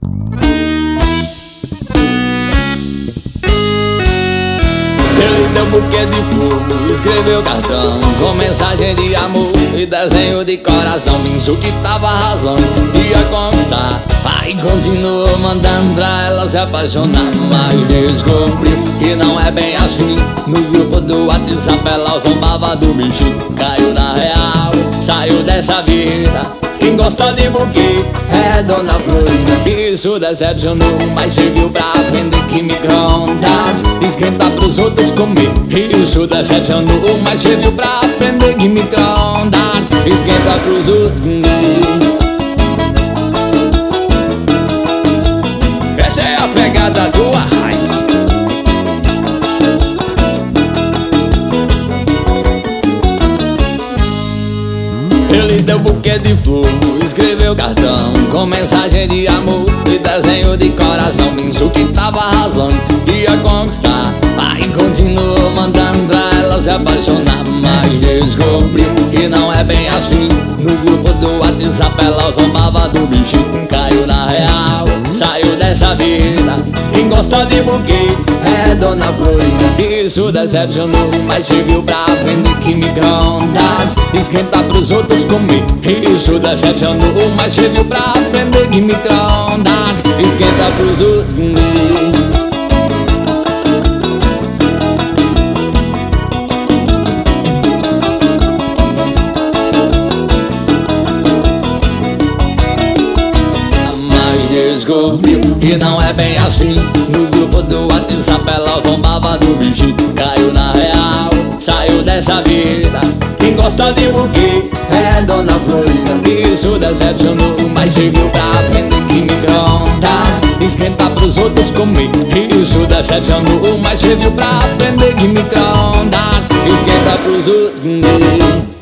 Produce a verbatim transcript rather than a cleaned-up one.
Ele deu buquê de fogo, escreveu cartão com mensagem de amor e desenho de coração. Pensou que tava arrasando, ia conquistar, aí continuou mandando pra ela se apaixonar. Mas descobriu que não é bem assim. No grupo do WhatsApp ela zombava do bichinho. Caiu na real, saiu dessa vida. Quem gosta de buquê é Dona Florinda. Isso decepcionou, mas serviu pra aprender que micro-ondas esquenta pros outros comer. Isso decepcionou, mas serviu pra aprender que micro-ondas esquenta pros outros comer. Essa é a pegada do Arraiz. Ele deu buquê de fogo, escreveu cartão com mensagem de amor e desenho de coração. Pensou que tava arrasando, ia conquistar, aí continuou mandando pra ela se apaixonar. Mas descobriu que não é bem assim. No grupo do WhatsApp ela zombava do bichinho. Caiu na real, saiu dessa vida. Quem gosta de buquê é Dona Florinda. Isso decepcionou, mas serviu pra aprender que micro-ondas esquenta pros outros comer. Isso decepcionou, mas serviu pra aprender que micro-ondas esquenta pros outros comer. Descobriu que não é bem assim. No grupo do WhatsApp ela zombava do bichinho. Caiu na real, saiu dessa vida. Quem gosta de buquê é Dona Florinda. Isso decepcionou, mas serviu pra aprender que micro-ondas esquenta pros outros comer. Isso decepcionou, mas serviu pra aprender que micro-ondas esquenta pros outros comer.